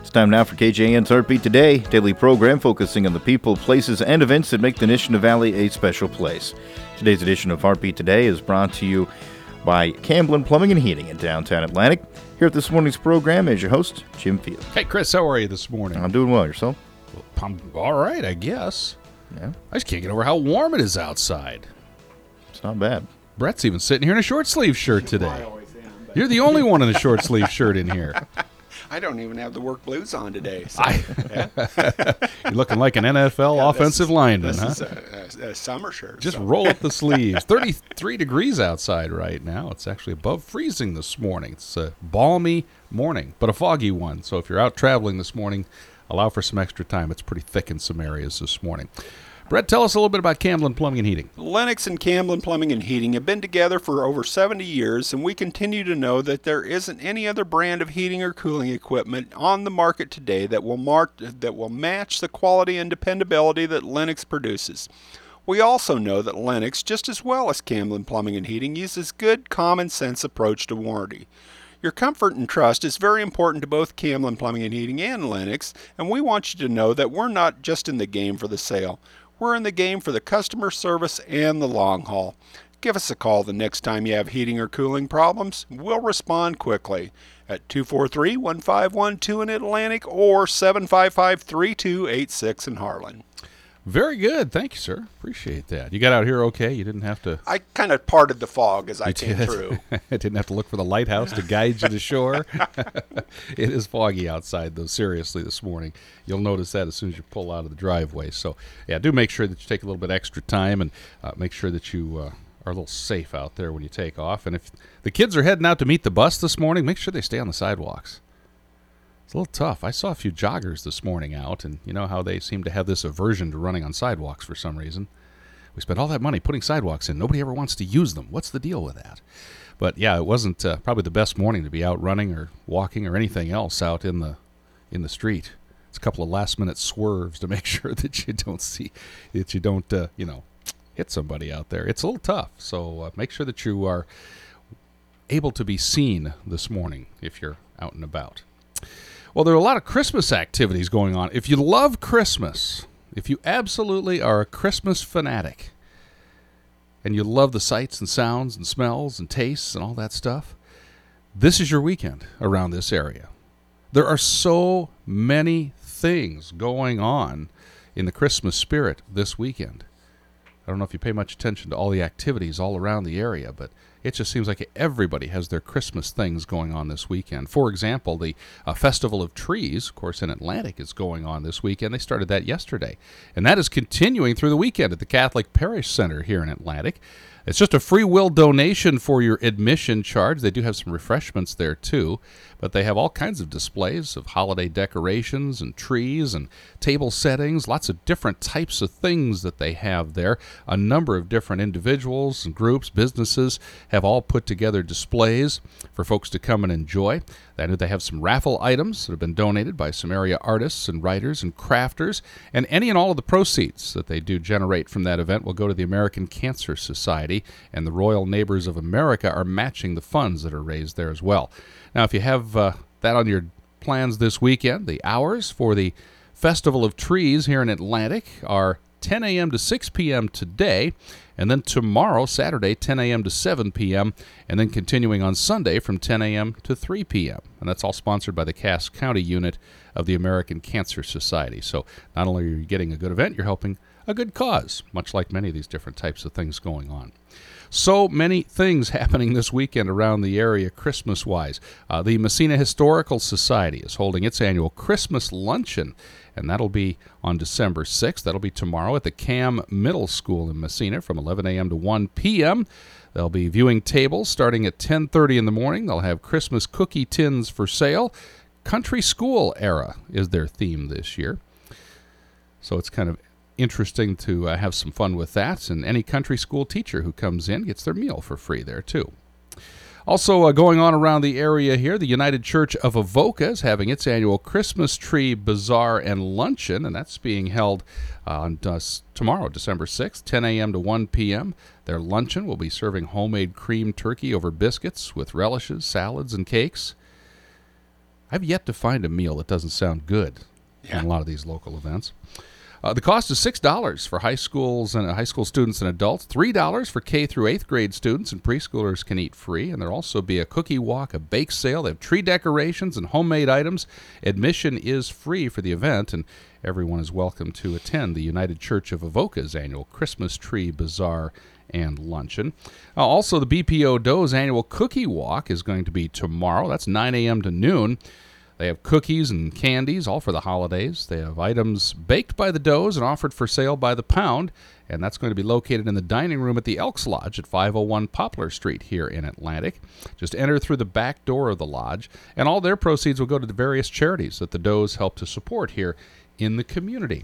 It's time now for KJN's Heartbeat Today, daily program focusing on the people, places, and events that make the Nishnah Valley a special place. Today's edition of Heartbeat Today is brought to you by Camblin Plumbing and Heating in downtown Atlantic. Here at this morning's program is your host, Jim Field. Hey, Chris, how are you this morning? I'm doing well. Yourself? Well, I'm all right, I guess. Yeah. I just can't get over how warm it is outside. It's not bad. Brett's even sitting here in a short sleeve shirt today. You're the only one in a short sleeve shirt in here. I don't even have the work blues on today. So, You're looking like an NFL offensive lineman, huh? This is a summer shirt. Just roll up the sleeves. 33 degrees outside right now. It's actually above freezing this morning. It's a balmy morning, but a foggy one. So if you're out traveling this morning, allow for some extra time. It's pretty thick in some areas this morning. Brett, tell us a little bit about Camblin Plumbing and Heating. Lennox and Camblin Plumbing and Heating have been together for over 70 years, and we continue to know that there isn't any other brand of heating or cooling equipment on the market today that will match the quality and dependability that Lennox produces. We also know that Lennox, just as well as Camblin Plumbing and Heating, uses good common sense approach to warranty. Your comfort and trust is very important to both Camblin Plumbing and Heating and Lennox, and we want you to know that we're not just in the game for the sale. We're in the game for the customer service and the long haul. Give us a call the next time you have heating or cooling problems. We'll respond quickly at 243-1512 in Atlantic or 755-3286 in Harlan. Very good. Thank you, sir. Appreciate that. You got out here okay? You didn't have to... I kind of parted the fog as I came through. I didn't have to look for the lighthouse to guide you to shore. It is foggy outside, though, seriously, this morning. You'll notice that as soon as you pull out of the driveway. So, yeah, do make sure that you take a little bit extra time and make sure that you are a little safe out there when you take off. And if the kids are heading out to meet the bus this morning, make sure they stay on the sidewalks. It's a little tough. I saw a few joggers this morning out, and you know how they seem to have this aversion to running on sidewalks for some reason. We spent all that money putting sidewalks in. Nobody ever wants to use them. What's the deal with that? But, yeah, it wasn't probably the best morning to be out running or walking or anything else out in the street. It's a couple of last-minute swerves to make sure that you don't hit somebody out there. It's a little tough, so make sure that you are able to be seen this morning if you're out and about. Well, there are a lot of Christmas activities going on. If you love Christmas, if you absolutely are a Christmas fanatic, and you love the sights and sounds and smells and tastes and all that stuff, this is your weekend around this area. There are so many things going on in the Christmas spirit this weekend. I don't know if you pay much attention to all the activities all around the area, but it just seems like everybody has their Christmas things going on this weekend. For example, the Festival of Trees, of course, in Atlantic is going on this weekend. They started that yesterday. And that is continuing through the weekend at the Catholic Parish Center here in Atlantic. It's just a free will donation for your admission charge. They do have some refreshments there, too. But they have all kinds of displays of holiday decorations and trees and table settings, lots of different types of things that they have there. A number of different individuals and groups, businesses have all put together displays for folks to come and enjoy. They have some raffle items that have been donated by some area artists and writers and crafters. And any and all of the proceeds that they do generate from that event will go to the American Cancer Society, and the Royal Neighbors of America are matching the funds that are raised there as well. Now, if you have that on your plans this weekend, the hours for the Festival of Trees here in Atlantic are 10 a.m. to 6 p.m. today, and then tomorrow, Saturday, 10 a.m. to 7 p.m., and then continuing on Sunday from 10 a.m. to 3 p.m. And that's all sponsored by the Cass County unit of the American Cancer Society. So not only are you getting a good event, you're helping a good cause, much like many of these different types of things going on. So many things happening this weekend around the area Christmas-wise. The Massena Historical Society is holding its annual Christmas Luncheon, and that'll be on December 6th. That'll be tomorrow at the Cam Middle School in Massena from 11 a.m. to 1 p.m. They'll be viewing tables starting at 10:30 in the morning. They'll have Christmas cookie tins for sale. Country school era is their theme this year. So it's kind of interesting to have some fun with that, and any country school teacher who comes in gets their meal for free there too. Also going on around the area here, the United Church of Avoca is having its annual Christmas Tree Bazaar and Luncheon, and that's being held on tomorrow, December 6th, 10 a.m. to 1 p.m. Their luncheon will be serving homemade cream turkey over biscuits with relishes, salads, and cakes. I've yet to find a meal that doesn't sound good in a lot of these local events. The cost is $6 for high school students and adults, $3 for K through 8th grade students, and preschoolers can eat free. And there'll also be a cookie walk, a bake sale. They have tree decorations and homemade items. Admission is free for the event, and everyone is welcome to attend the United Church of Avoca's annual Christmas Tree Bazaar and Luncheon. Also, the BPO Dough's annual Cookie Walk is going to be tomorrow. That's 9 a.m. to noon. They have cookies and candies, all for the holidays. They have items baked by the Doughs and offered for sale by the pound, and that's going to be located in the dining room at the Elks Lodge at 501 Poplar Street here in Atlantic. Just enter through the back door of the lodge, and all their proceeds will go to the various charities that the Doughs help to support here in the community.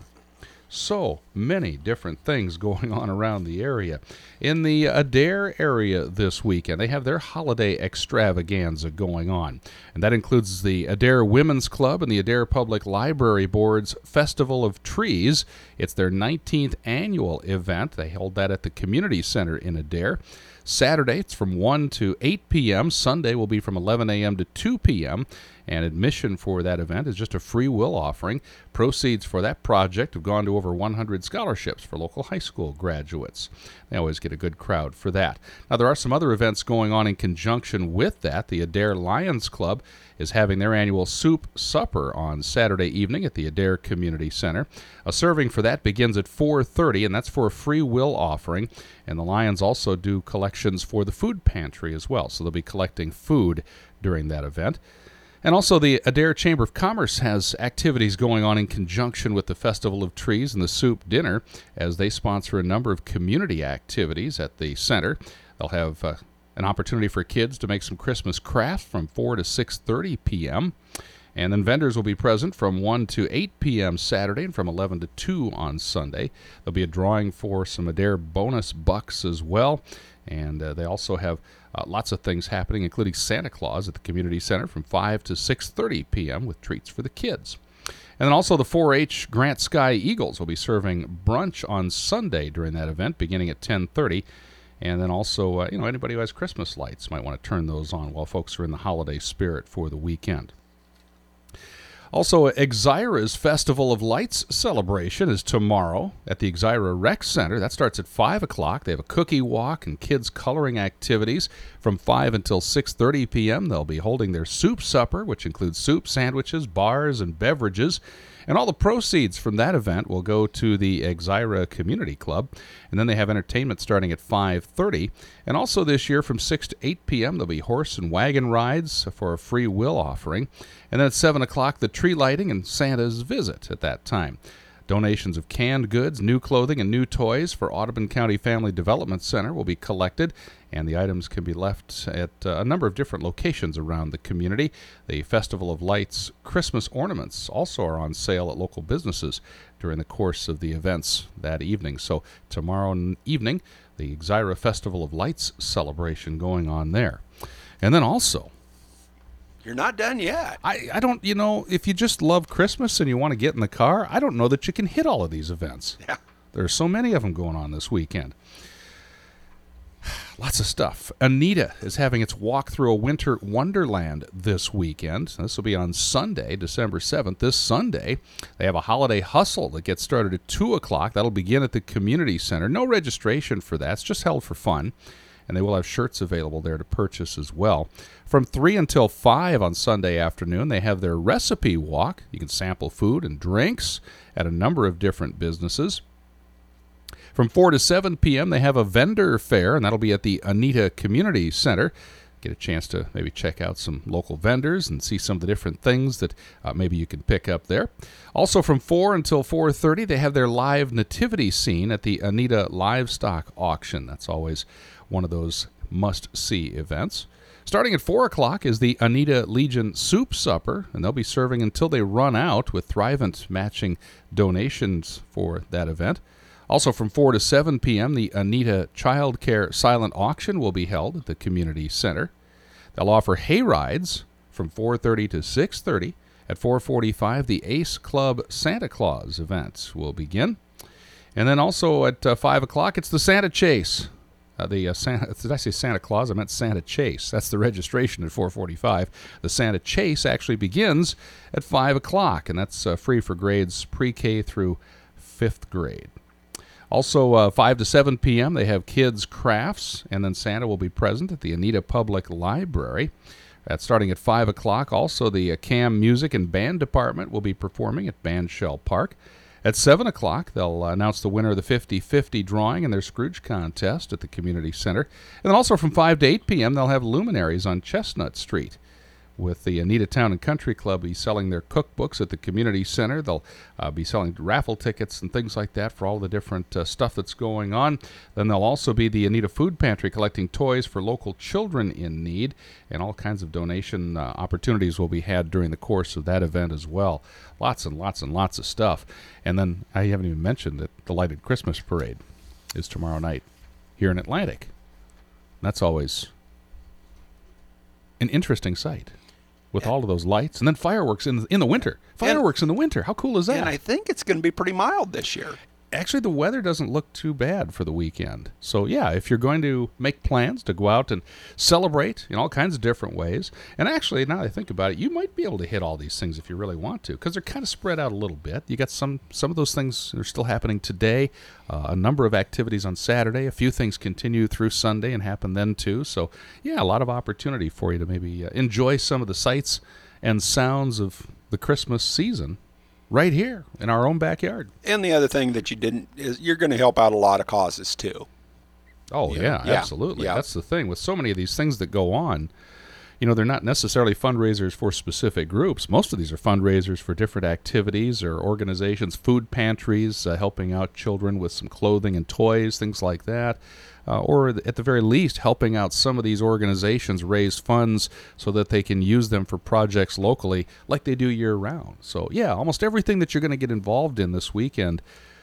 So many different things going on around the area. In the Adair area this weekend, they have their holiday extravaganza going on. And that includes the Adair Women's Club and the Adair Public Library Board's Festival of Trees. It's their 19th annual event. They hold that at the Community Center in Adair. Saturday, it's from 1 to 8 p.m. Sunday will be from 11 a.m. to 2 p.m. And admission for that event is just a free will offering. Proceeds for that project have gone to over 100 scholarships for local high school graduates. They always get a good crowd for that. Now, there are some other events going on in conjunction with that. The Adair Lions Club is having their annual soup supper on Saturday evening at the Adair Community Center. A serving for that begins at 4:30, and that's for a free will offering. And the Lions also do collections for the food pantry as well, so they'll be collecting food during that event. And also the Adair Chamber of Commerce has activities going on in conjunction with the Festival of Trees and the Soup Dinner, as they sponsor a number of community activities at the center. They'll have an opportunity for kids to make some Christmas crafts from 4 to 6:30 p.m., and then vendors will be present from 1 to 8 p.m. Saturday and from 11 to 2 on Sunday. There'll be a drawing for some Adair bonus bucks as well, and they also have lots of things happening, including Santa Claus at the Community Center from 5 to 6:30 p.m. with treats for the kids. And then also the 4-H Grant Sky Eagles will be serving brunch on Sunday during that event, beginning at 10:30. And then also, anybody who has Christmas lights might want to turn those on while folks are in the holiday spirit for the weekend. Also, Exira's Festival of Lights celebration is tomorrow at the Exira Rec Center. That starts at 5 o'clock. They have a cookie walk and kids coloring activities from 5 until 6:30 p.m. They'll be holding their soup supper, which includes soup, sandwiches, bars, and beverages. And all the proceeds from that event will go to the Exira Community Club. And then they have entertainment starting at 5:30. And also this year from 6 to 8 p.m. there'll be horse and wagon rides for a free will offering. And then at 7 o'clock, the tree lighting and Santa's visit at that time. Donations of canned goods, new clothing, and new toys for Audubon County Family Development Center will be collected, and the items can be left at a number of different locations around the community. The Festival of Lights Christmas ornaments also are on sale at local businesses during the course of the events that evening. So tomorrow evening, the Exira Festival of Lights celebration going on there. And then also, you're not done yet. I don't, if you just love Christmas and you want to get in the car, I don't know that you can hit all of these events. Yeah. There are so many of them going on this weekend. Lots of stuff. Anita is having its walk through a winter wonderland this weekend. This will be on Sunday, December 7th. This Sunday, they have a holiday hustle that gets started at 2 o'clock. That'll begin at the community center. No registration for that. It's just held for fun. And they will have shirts available there to purchase as well. From 3 until 5 on Sunday afternoon, they have their recipe walk. You can sample food and drinks at a number of different businesses. From 4 to 7 p.m., they have a vendor fair, and that'll be at the Anita Community Center. Get a chance to maybe check out some local vendors and see some of the different things that maybe you can pick up there. Also from 4 until 4:30, they have their live nativity scene at the Anita Livestock Auction. That's always one of those must-see events. Starting at 4 o'clock is the Anita Legion Soup Supper, and they'll be serving until they run out, with Thrivent matching donations for that event. Also from 4 to 7 p.m., the Anita Child Care Silent Auction will be held at the Community Center. They'll offer hay rides from 4:30 to 6:30. At 4:45, the Ace Club Santa Claus event will begin. And then also at 5 o'clock, it's the Santa Chase. Santa, did I say Santa Claus? I meant Santa Chase. That's the registration at 4:45. The Santa Chase actually begins at 5 o'clock, and that's free for grades pre-K through 5th grade. Also, 5 to 7 p.m., they have kids' crafts, and then Santa will be present at the Anita Public Library. That's starting at 5 o'clock. Also, the CAM Music and Band Department will be performing at Bandshell Park. At 7 o'clock, they'll announce the winner of the 50-50 drawing in their Scrooge contest at the Community Center. And then also from 5 to 8 p.m., they'll have luminaries on Chestnut Street. With the Anita Town and Country Club be selling their cookbooks at the Community Center. They'll be selling raffle tickets and things like that for all the different stuff that's going on. Then there'll also be the Anita Food Pantry collecting toys for local children in need, and all kinds of donation opportunities will be had during the course of that event as well. Lots and lots and lots of stuff. And then I haven't even mentioned that the Lighted Christmas Parade is tomorrow night here in Atlantic. That's always an interesting sight. With all of those lights, and then fireworks in the winter. Fireworks in the winter. How cool is that? And I think it's going to be pretty mild this year. Actually, the weather doesn't look too bad for the weekend. So, yeah, if you're going to make plans to go out and celebrate in all kinds of different ways, and actually, now that I think about it, you might be able to hit all these things if you really want to, because they're kind of spread out a little bit. You got some of those things that are still happening today, a number of activities on Saturday, a few things continue through Sunday and happen then too. So, yeah, a lot of opportunity for you to maybe enjoy some of the sights and sounds of the Christmas season right here in our own backyard. And the other thing that you didn't is you're going to help out a lot of causes too. Oh, yeah, absolutely. Yeah. That's the thing. With so many of these things that go on, they're not necessarily fundraisers for specific groups. Most of these are fundraisers for different activities or organizations, food pantries, helping out children with some clothing and toys, things like that. Or at the very least, helping out some of these organizations raise funds so that they can use them for projects locally like they do year-round. So, yeah, almost everything that you're going to get involved in this weekend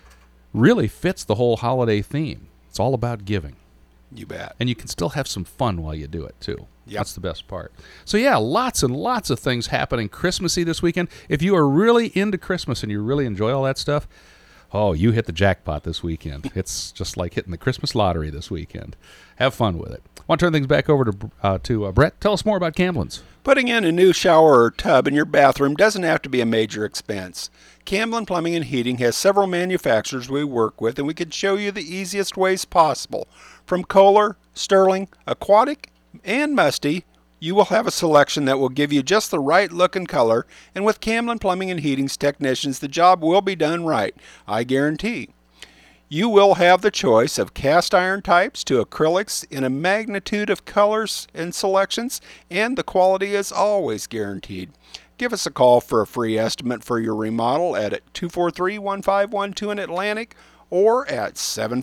really fits the whole holiday theme. It's all about giving. You bet. And you can still have some fun while you do it, too. Yep. That's the best part. So, yeah, lots and lots of things happening Christmassy this weekend. If you are really into Christmas and you really enjoy all that stuff, oh, you hit the jackpot this weekend. It's just like hitting the Christmas lottery this weekend. Have fun with it. I want to turn things back over to Brett. Tell us more about Camblin's. Putting in a new shower or tub in your bathroom doesn't have to be a major expense. Camblin Plumbing and Heating has several manufacturers we work with, and we can show you the easiest ways possible. From Kohler, Sterling, Aquatic, and Musty, you will have a selection that will give you just the right look and color, and with Camblin Plumbing and Heating's technicians, the job will be done right, I guarantee. You will have the choice of cast iron types to acrylics in a magnitude of colors and selections, and the quality is always guaranteed. Give us a call for a free estimate for your remodel at 243-1512 in Atlantic or at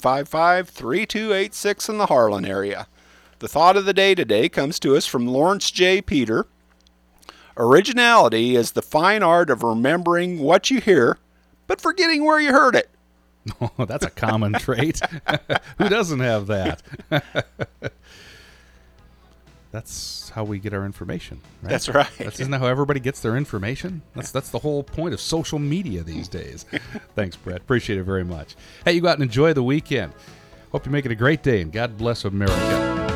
755-3286 in the Harlan area. The thought of the day today comes to us from Lawrence J. Peter. Originality is the fine art of remembering what you hear, but forgetting where you heard it. Oh, that's a common trait. Who doesn't have that? That's how we get our information. Right? That's right. Isn't that how everybody gets their information? That's the whole point of social media these days. Thanks, Brett. Appreciate it very much. Hey, you go out and enjoy the weekend. Hope you make it a great day, and God bless America.